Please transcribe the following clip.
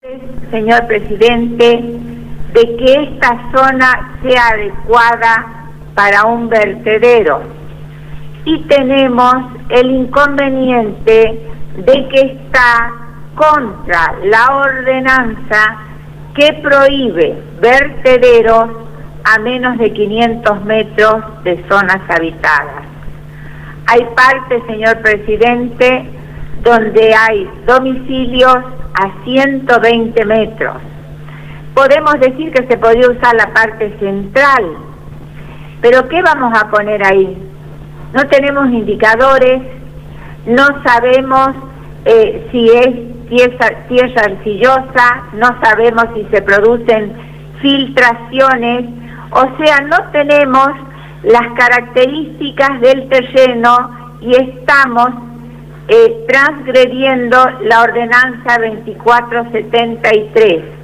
Señor presidente, de que esta zona sea adecuada para un vertedero. Y tenemos el inconveniente de que está contra la ordenanza que prohíbe vertederos a menos de 500 metros de zonas habitadas. Hay partes, señor presidente, donde hay domicilios a 120 metros. Podemos decir que se podría usar la parte central, pero ¿qué vamos a poner ahí? No tenemos indicadores, no sabemos si es tierra arcillosa, no sabemos si se producen filtraciones, o sea, no tenemos las características del terreno y estamos transgrediendo la ordenanza 2473.